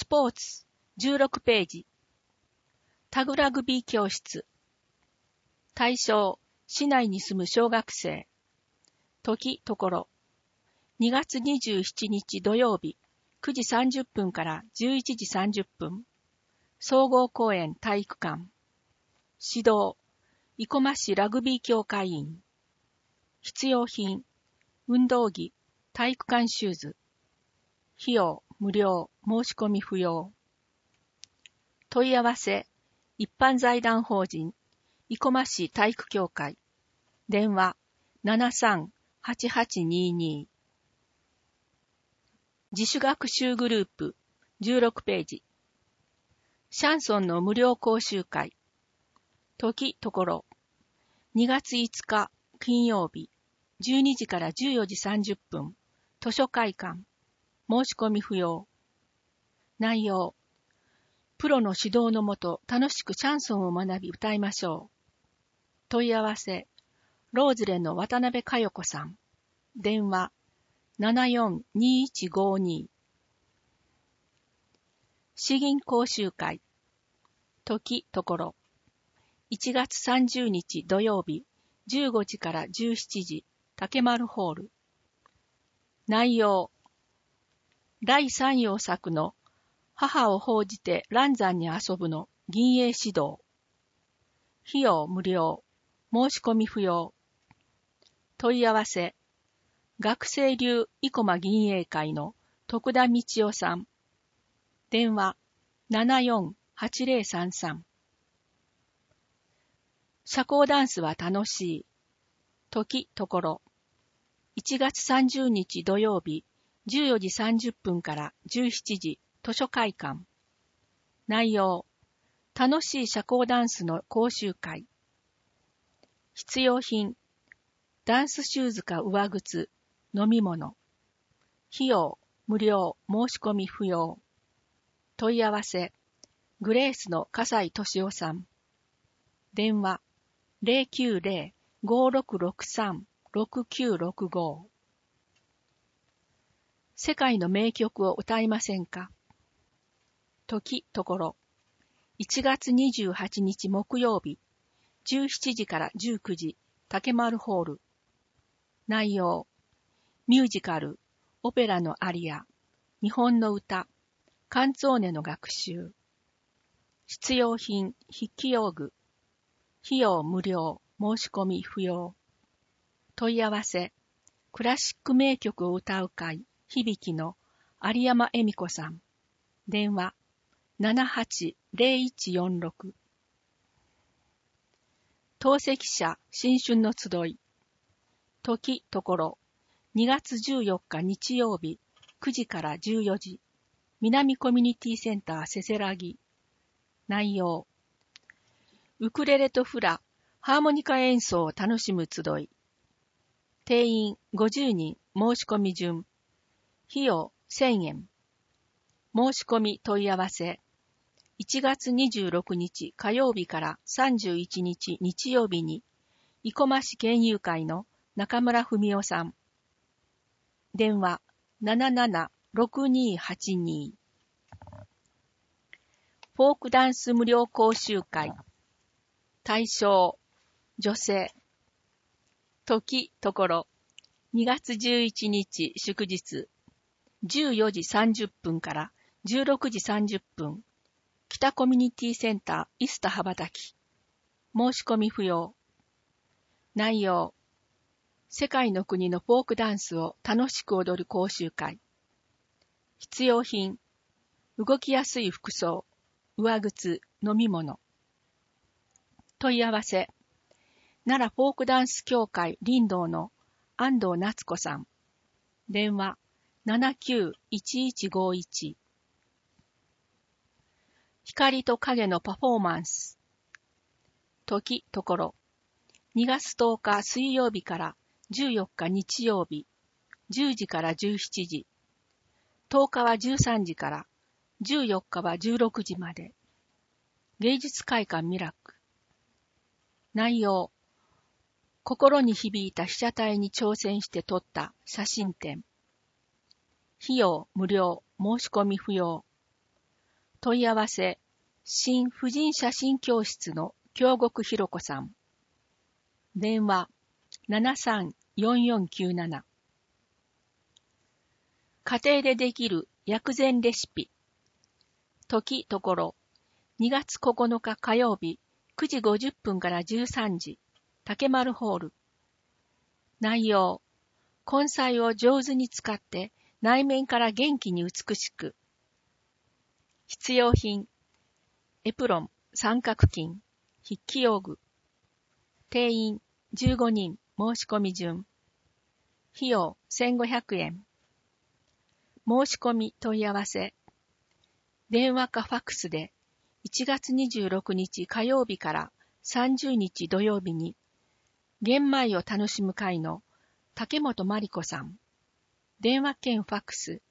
スポーツ16ページ。タグラグビー教室。対象、市内に住む小学生。時、ところ。2月27日土曜日、9時30分から11時30分。総合公園体育館。指導、生駒市ラグビー協会員。必要品、運動着、体育館シューズ。費用、無料、申し込み不要。問い合わせ、一般財団法人、生駒市体育協会。電話、73-8822。自主学習グループ、16ページ。シャンソンの無料講習会。時、ところ。2月5日、金曜日、12時から14時30分。図書会館。申し込み不要。内容。プロの指導のもと楽しくシャンソンを学び歌いましょう。問い合わせ。ローズレの渡辺佳代子さん。電話。74-2152。詩吟講習会。時、ところ。1月30日土曜日、15時から17時、竹丸ホール。内容。第三陽作の母を奉じて蘭山に遊ぶの吟詠指導。費用無料。申し込み不要。問い合わせ。学生流生駒吟詠会の徳田道夫さん。電話。74-8033。社交ダンスは楽しい。時、ところ。1月30日土曜日、14時30分から17時、図書会館。内容。楽しい社交ダンスの講習会。必要品。ダンスシューズか上靴、飲み物。費用、無料、申し込み不要。問い合わせ。グレースの笠井俊夫さん。電話。090-5663-6965。世界の名曲を歌いませんか？時、ところ。1月28日木曜日、17時から19時、竹丸ホール。内容。ミュージカル、オペラのアリア、日本の歌、カンツォーネの学習。必要品、筆記用具。費用無料、申し込み不要。問い合わせ。クラシック名曲を歌う会、響の有山恵美子さん。電話。78-0146。透析者新春の集い。時、ところ。2月14日日曜日、9時から14時。南コミュニティセンターせせらぎ。内容。ウクレレとフラ、ハーモニカ演奏を楽しむ集い。定員50人、申し込み順。費用1000円。申し込み問い合わせ。1月26日火曜日から31日日曜日に、生駒市県友会の中村文夫さん。電話77-6282。フォークダンス無料講習会。対象、女性。時、ところ。2月11日祝日。14時30分から16時30分。北コミュニティセンターイスタ羽ばたき。申し込み不要。内容。世界の国のフォークダンスを楽しく踊る講習会。必要品。動きやすい服装。上靴、飲み物。問い合わせ。奈良フォークダンス協会林道の安藤夏子さん。電話。79-1151。光と影のパフォーマンス。時、ところ。2月10日水曜日から14日日曜日、10時から17時。10日は13時から、14日は16時まで。芸術会館ミラク。内容。心に響いた被写体に挑戦して撮った写真展。費用無料、申し込み不要。 問い合わせ、新婦人写真教室の京極ひろ子さん。電話、734497。家庭でできる薬膳レシピ。時ところ、2月9日火曜日、9時50分から13時、竹丸ホール。内容、根菜を上手に使って内面から元気に美しく。必要品、エプロン、三角巾、筆記用具。定員15人、申し込み順。費用1500円。申し込み問い合わせ。電話かファックスで1月26日火曜日から30日土曜日に、玄米を楽しむ会の竹本真理子さん。電話兼ファックス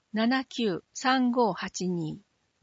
793582。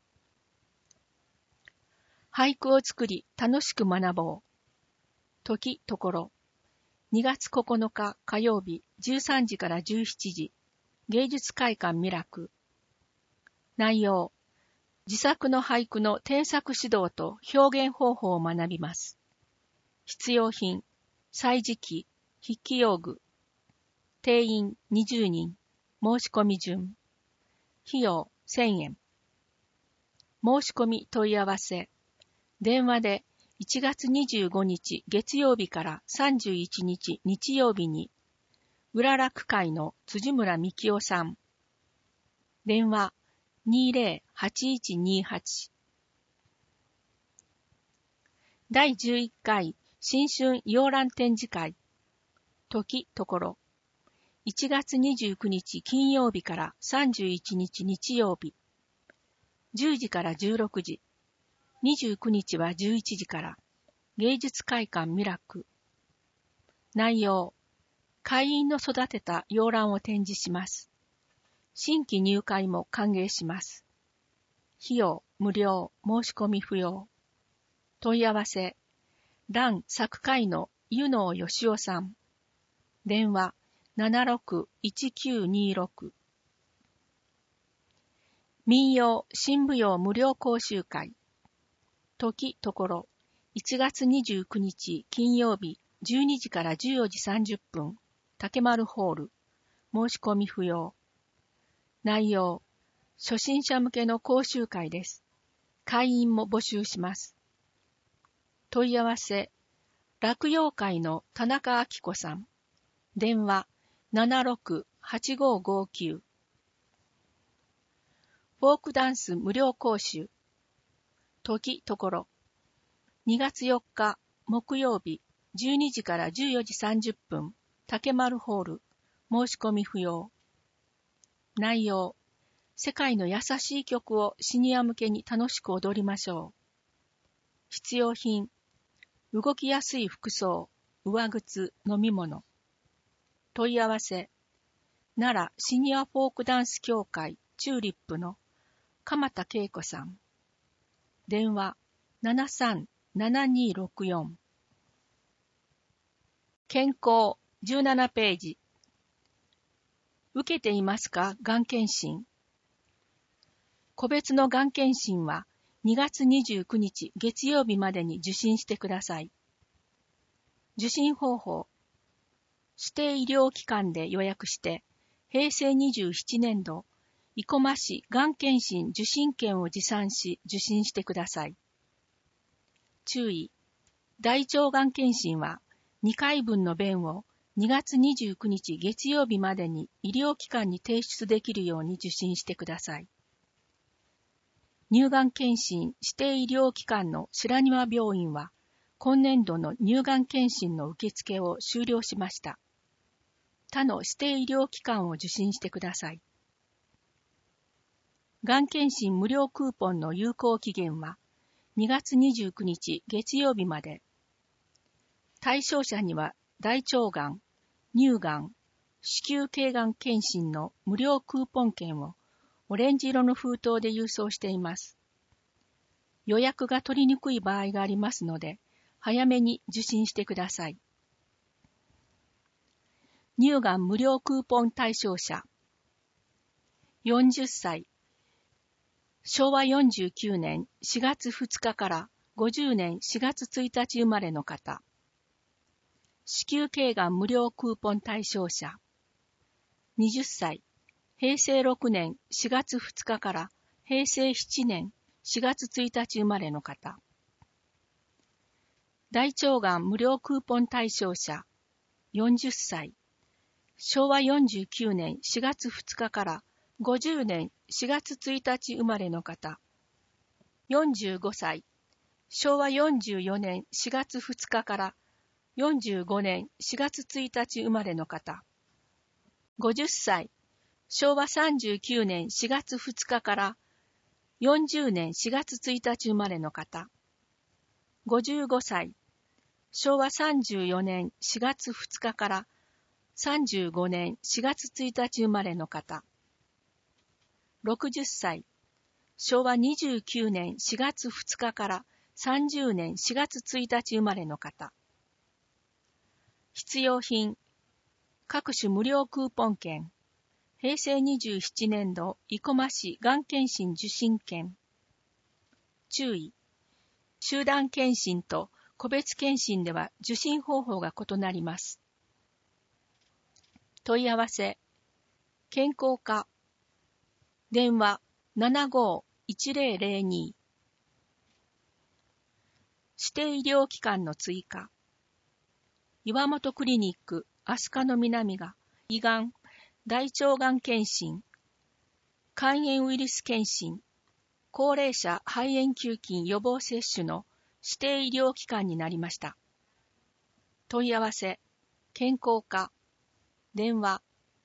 俳句を作り楽しく学ぼう。時ところ。2月9日火曜日13時から17時。芸術会館ミラク。内容。自作の俳句の添削指導と表現方法を学びます。必要品。歳時記、筆記用具。定員20人。申し込み順。費用1000円。申し込み問い合わせ。電話で1月25日月曜日から31日日曜日に、浦楽会の辻村幹夫さん。電話208128。第11回新春洋蘭展示会。時ところ。1月29日金曜日から31日日曜日。10時から16時。29日は11時から。芸術会館ミラク。内容。会員の育てた洋蘭を展示します。新規入会も歓迎します。費用無料、申し込み不要。問い合わせ。蘭作会の湯能義夫さん。電話761926。民謡新舞踊無料講習会。時ところ。1月29日金曜日12時から14時30分。竹丸ホール。申し込み不要。内容。初心者向けの講習会です。会員も募集します。問い合わせ。落葉会の田中明子さん。電話768559。フォークダンス無料講習。時ところ。2月4日木曜日12時から14時30分。竹丸ホール。申し込み不要。内容。世界の優しい曲をシニア向けに楽しく踊りましょう。必要品。動きやすい服装、上靴、飲み物。問い合わせ。奈良シニアフォークダンス協会チューリップの鎌田恵子さん。電話737264。健康17ページ。受けていますか？がん検診。個別のがん検診は2月29日月曜日までに受診してください。受診方法。指定医療機関で予約して、平成27年度、生駒市がん検診受診券を持参し受診してください。注意。大腸がん検診は2回分の便を2月29日月曜日までに医療機関に提出できるように受診してください。乳がん検診指定医療機関の白庭病院は、今年度の乳がん検診の受付を終了しました。他の指定医療機関を受診してください。がん検診無料クーポンの有効期限は2月29日月曜日まで。対象者には大腸がん、乳がん、子宮頸がん検診の無料クーポン券をオレンジ色の封筒で郵送しています。予約が取りにくい場合がありますので、早めに受診してください。乳がん無料クーポン対象者。40歳。 昭和49年4月2日から50年4月1日生まれの方。子宮頸がん無料クーポン対象者。20歳。平成6年4月2日から平成7年4月1日生まれの方。大腸がん無料クーポン対象者。40歳。昭和49年4月2日から50年4月1日生まれの方。45歳。昭和44年4月2日から45年4月1日生まれの方。50歳。昭和39年4月2日から40年4月1日生まれの方。55歳。昭和34年4月2日から35年4月1日生まれの方。60歳。昭和29年4月2日から30年4月1日生まれの方。必要品。各種無料クーポン券。平成27年度生駒市がん検診受診券。注意。集団検診と個別検診では受診方法が異なります。問い合わせ。健康課。電話 75-1002。指定医療機関の追加。岩本クリニック飛鳥の南が胃がん、大腸がん検診、肝炎ウイルス検診、高齢者肺炎球菌予防接種の指定医療機関になりました。問い合わせ、健康課、電話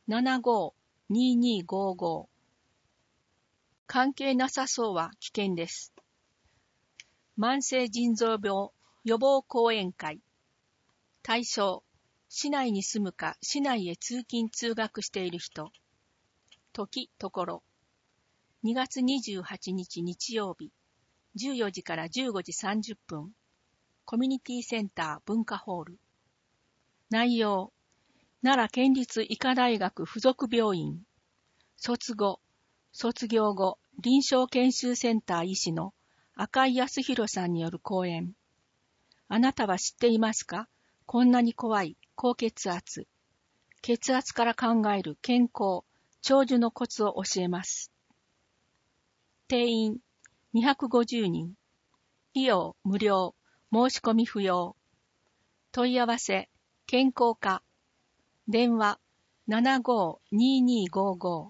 75-2255。関係なさそうは危険です。慢性腎臓病予防講演会。対象、市内に住むか市内へ通勤通学している人。時、ところ。2月28日日曜日、14時から15時30分。コミュニティセンター文化ホール。内容、奈良県立医科大学附属病院。卒業後、臨床研修センター医師の赤井康弘さんによる講演。あなたは知っていますか？こんなに怖い高血圧。血圧から考える健康、長寿のコツを教えます。定員250人。費用無料。申し込み不要。問い合わせ、健康課。電話 75-2255。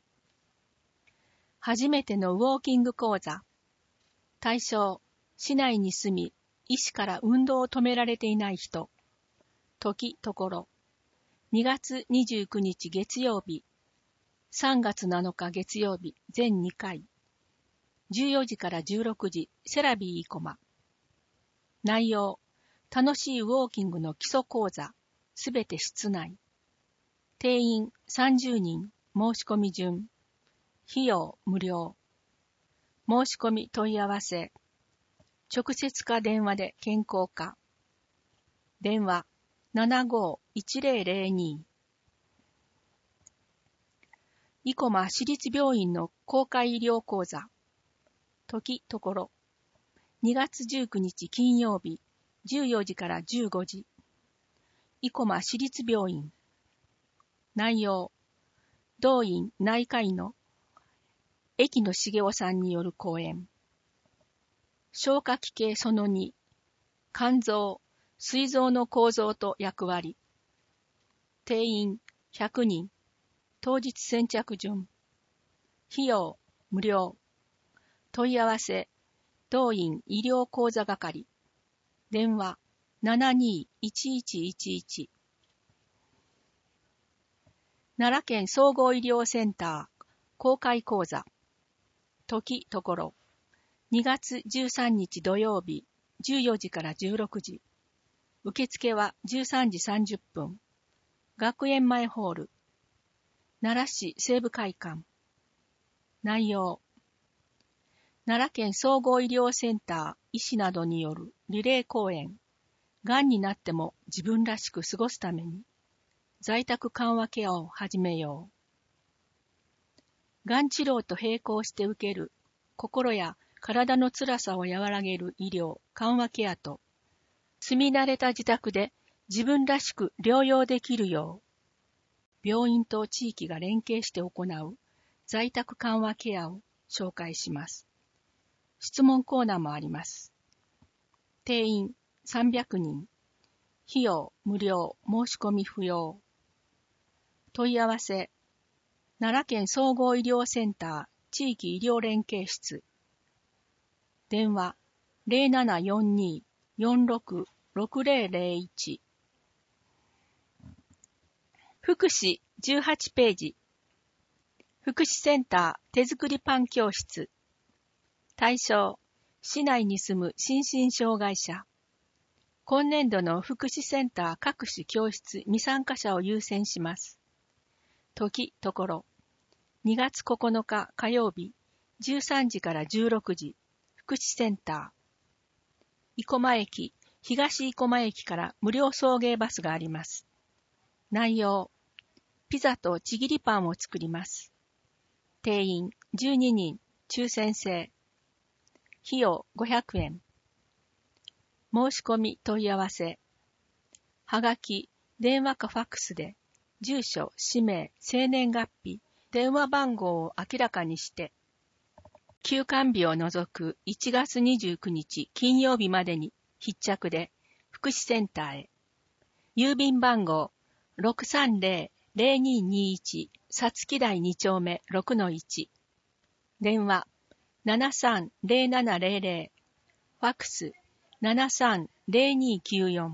初めてのウォーキング講座。対象、市内に住み、医師から運動を止められていない人。時、ところ。2月29日月曜日。3月7日月曜日、全2回。14時から16時、セラビー生駒。内容、楽しいウォーキングの基礎講座、すべて室内。定員30人、申し込み順。費用無料。申し込み問い合わせ。直接か電話で健康課。電話 75-1002。生駒市立病院の公開医療講座。時、ところ。2月19日金曜日、14時から15時。生駒市立病院。内容、同院内科医の駅野茂雄さんによる講演。消化器系その2、肝臓、膵臓の構造と役割。定員100人、当日先着順。費用無料。問い合わせ、同院医療講座係。電話 72-1111。奈良県総合医療センター公開講座。時、ところ。2月13日土曜日、14時から16時。受付は13時30分。学園前ホール。奈良市西部会館。内容。奈良県総合医療センター医師などによるリレー講演。がんになっても自分らしく過ごすために。在宅緩和ケアを始めよう。がん治療と並行して受ける心や体の辛さを和らげる医療・緩和ケアと、住み慣れた自宅で自分らしく療養できるよう、病院と地域が連携して行う在宅緩和ケアを紹介します。質問コーナーもあります。定員300人。費用無料、申し込み不要。問い合わせ、奈良県総合医療センター地域医療連携室。電話0742-466001。福祉18ページ。福祉センター手作りパン教室。対象、市内に住む心身障害者。今年度の福祉センター各種教室未参加者を優先します。時、ところ。2月9日火曜日、13時から16時、福祉センター。生駒駅、東生駒駅から無料送迎バスがあります。内容、ピザとちぎりパンを作ります。定員12人、抽選制。費用500円。申し込み問い合わせ。はがき、電話かファックスで、住所、氏名、生年月日、電話番号を明らかにして、休館日を除く1月29日金曜日までに必着で、福祉センターへ。郵便番号 630-0221 さつき台2丁目 6-1。電話730700。ファックス730294。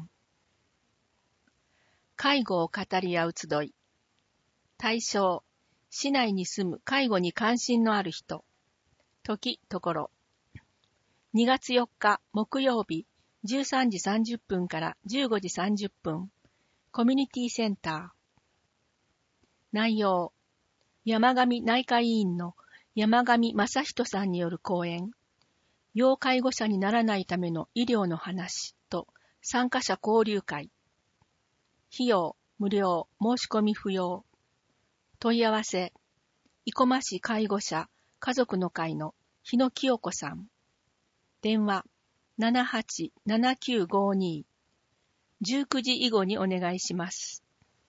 介護を語り合う集い。対象、市内に住む介護に関心のある人。時、ところ。2月4日木曜日13時30分から15時30分。コミュニティセンター。内容、山上内科医院の山上正人さんによる講演。要介護者にならないための医療の話と参加者交流会。費用無料、申し込み不要。問い合わせ、生駒市介護者家族の会の日野清子さん。電話787952。19時以後にお願いします。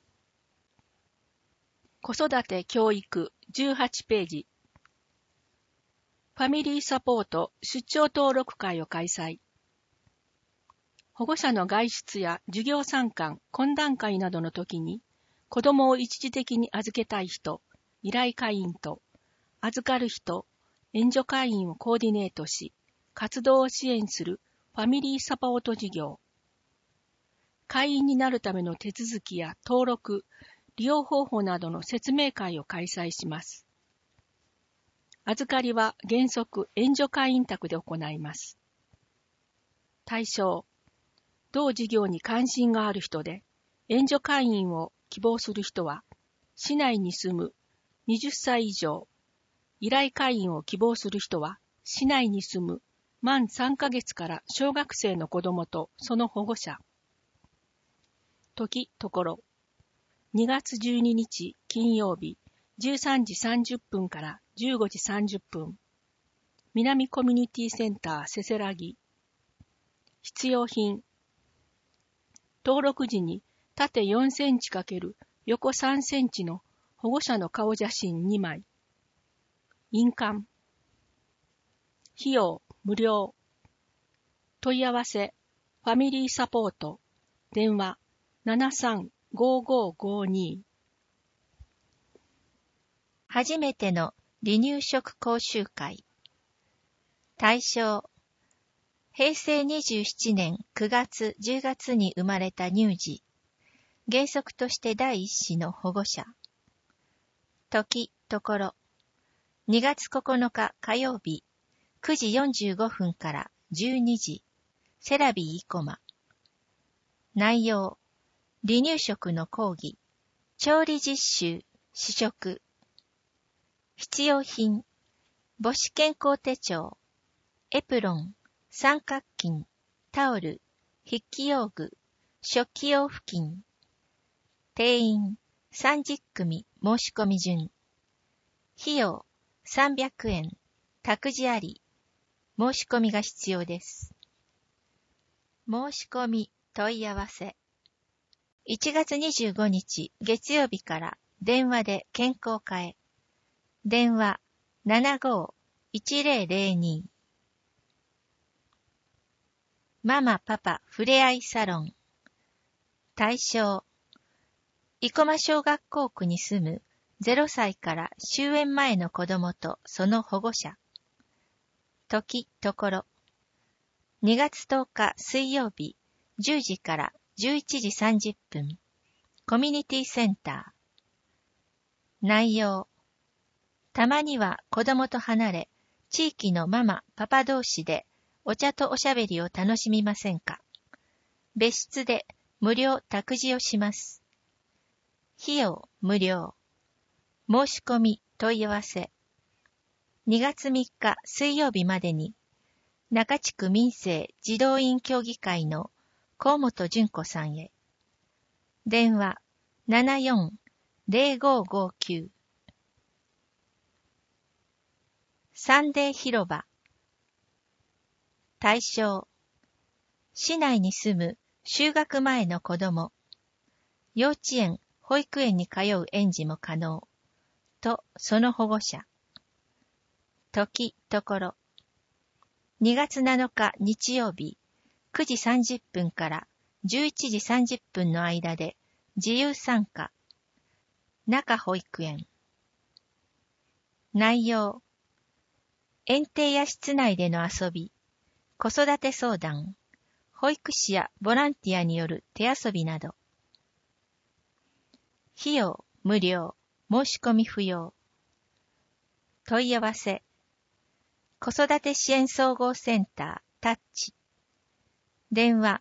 子育て教育18ページ。ファミリーサポート出張登録会を開催。保護者の外出や授業参観、懇談会などの時に、子供を一時的に預けたい人、依頼会員と、預かる人、援助会員をコーディネートし、活動を支援するファミリーサポート事業。会員になるための手続きや登録、利用方法などの説明会を開催します。預かりは原則援助会員宅で行います。対象、同事業に関心がある人で、援助会員を希望する人は、市内に住む20歳以上、依頼会員を希望する人は、市内に住む満3ヶ月から小学生の子供とその保護者。時、ところ。2月12日金曜日、13時30分から15時30分。南コミュニティセンターせせらぎ。必要品。登録時に縦4センチ×横3センチの保護者の顔写真2枚。印鑑。費用無料。問い合わせ、ファミリーサポート。電話735552。 初めての離乳食講習会。対象、平成27年9月10月に生まれた乳児。原則として第一子の保護者。時、ところ。2月9日火曜日、9時45分から12時。セラビー生駒。内容、離乳食の講義。調理実習、試食。必要品、母子健康手帳、エプロン、三角巾、タオル、筆記用具、食器用布巾。定員30組申し込み順。費用300円。 託児あり、申し込みが必要です。申し込み問い合わせ。1月25日月曜日から電話で健康課へ。電話75-1002。ママパパふれあいサロン。対象、生駒小学校区に住む0歳から終園前の子供とその保護者。時、ところ。2月10日水曜日10時から11時30分。コミュニティセンター。内容。たまには子供と離れ、地域のママ、パパ同士でお茶とおしゃべりを楽しみませんか？別室で無料託児をします。費用無料。申し込み問い合わせ。2月3日水曜日までに、中地区民生児童院協議会の河本純子さんへ。電話74-0559。サンデー広場。対象、市内に住む就学前の子供、幼稚園、保育園に通う園児も可能、とその保護者。時、ところ。2月7日日曜日、9時30分から11時30分の間で自由参加。中保育園。内容。園庭や室内での遊び、子育て相談、保育士やボランティアによる手遊びなど。費用無料、申し込み不要。問い合わせ。子育て支援総合センタータッチ。電話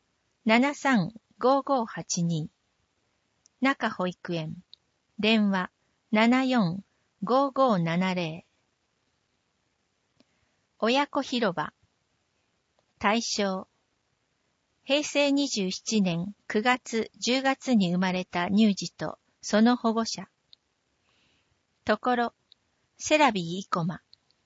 73-5582。中保育園。電話74-5570。親子広場。対象、平成27年9月10月に生まれた乳児とその保護者。ところ、セラビー生駒。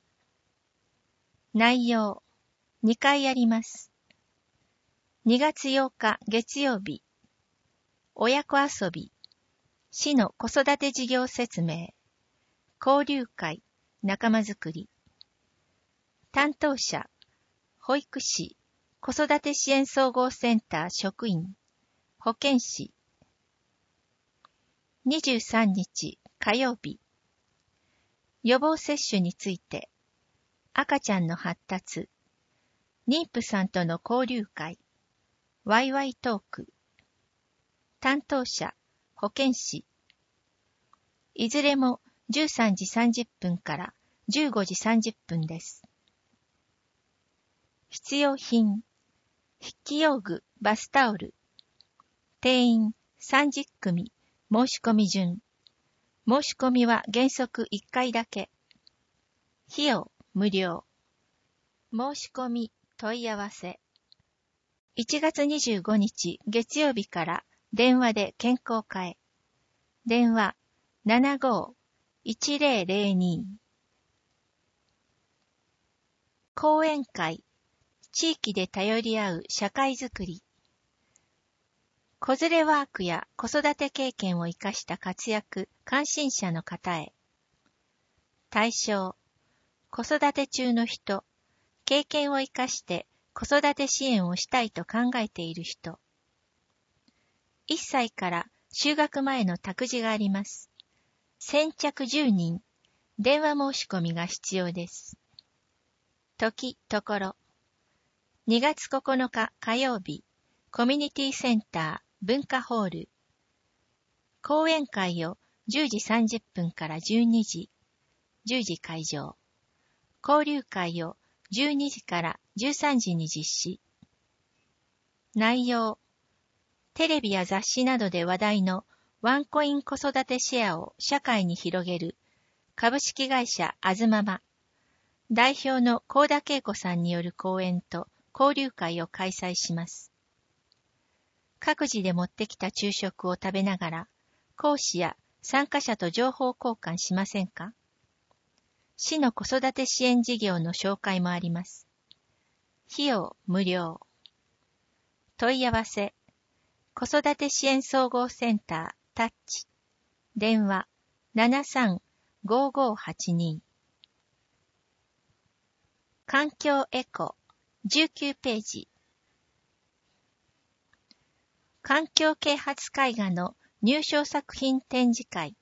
内容、2回あります。2月8日月曜日、親子遊び、市の子育て事業説明、交流会、仲間づくり。担当者、保育士、子育て支援総合センター職員、保健師。23日火曜日、予防接種について、赤ちゃんの発達、妊婦さんとの交流会、ワイワイトーク。担当者、保健師。いずれも13時30分から15時30分です。必要品、筆記用具、バスタオル。定員30組、申し込み順。申し込みは原則1回だけ。費用無料。申し込み問い合わせ。1月25日月曜日から電話で健康課へ。電話75-1002。講演会。地域で頼り合う社会づくり。子連れワークや子育て経験を生かした活躍、関心者の方へ。対象、子育て中の人、経験を生かして子育て支援をしたいと考えている人。1歳から就学前の託児があります。先着10人、電話申し込みが必要です。時、ところ。2月9日火曜日、コミュニティセンター文化ホール。講演会を10時30分から12時、10時会場。交流会を12時から13時に実施。内容、テレビや雑誌などで話題のワンコイン子育てシェアを社会に広げる株式会社あずまま代表の高田恵子さんによる講演と交流会を開催します。各自で持ってきた昼食を食べながら、講師や参加者と情報交換しませんか？ 市の子育て支援事業の紹介もあります。費用無料。問い合わせ、子育て支援総合センタータッチ。電話 73-5582。環境エコ19ページ。環境啓発絵画の入賞作品展示会。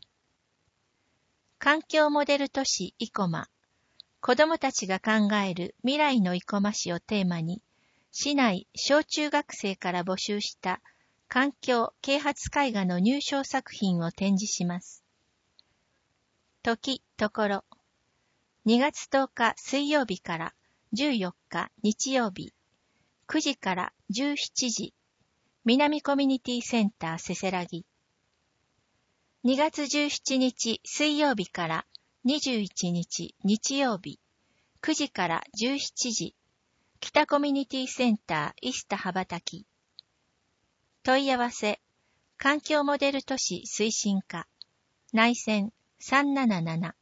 環境モデル都市生駒。子どもたちが考える未来の生駒市をテーマに、市内小中学生から募集した環境啓発絵画の入賞作品を展示します。時、ところ。2月10日水曜日から14日日曜日、9時から17時、南コミュニティセンターせせらぎ。2月17日水曜日から21日日曜日、9時から17時、北コミュニティセンターイスタ羽ばたき。問い合わせ、環境モデル都市推進課、内線377。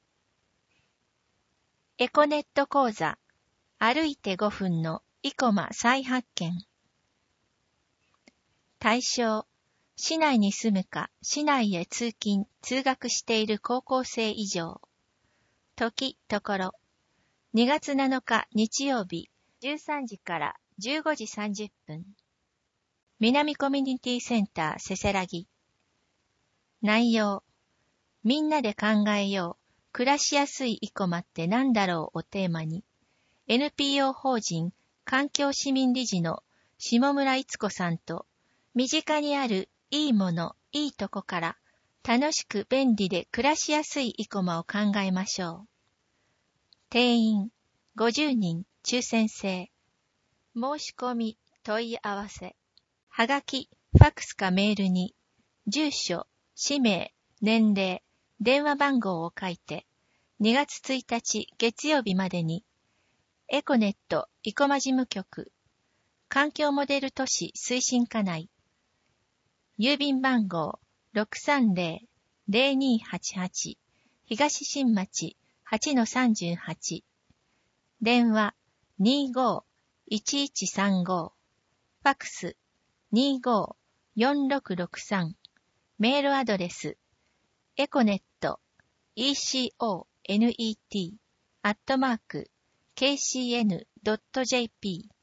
エコネット講座、歩いて5分の生駒再発見。対象、市内に住むか、市内へ通勤、通学している高校生以上。時、ところ。2月7日日曜日、13時から15時30分。南コミュニティセンターせせらぎ。内容、みんなで考えよう、暮らしやすい生駒って何だろうをテーマに、NPO 法人環境市民理事の下村逸子さんと、身近にあるいいもの、いいとこから楽しく便利で暮らしやすい生駒を考えましょう。定員50人抽選制。申し込み問い合わせ。はがき、ファックスかメールに住所、氏名、年齢、電話番号を書いて2月1日月曜日までにエコネット生駒事務局環境モデル都市推進課内郵便番号 630-0288 東新町 8-38 電話 25-1135 ファックス 25-4663 メールアドレスエコネット econet@kcn.jp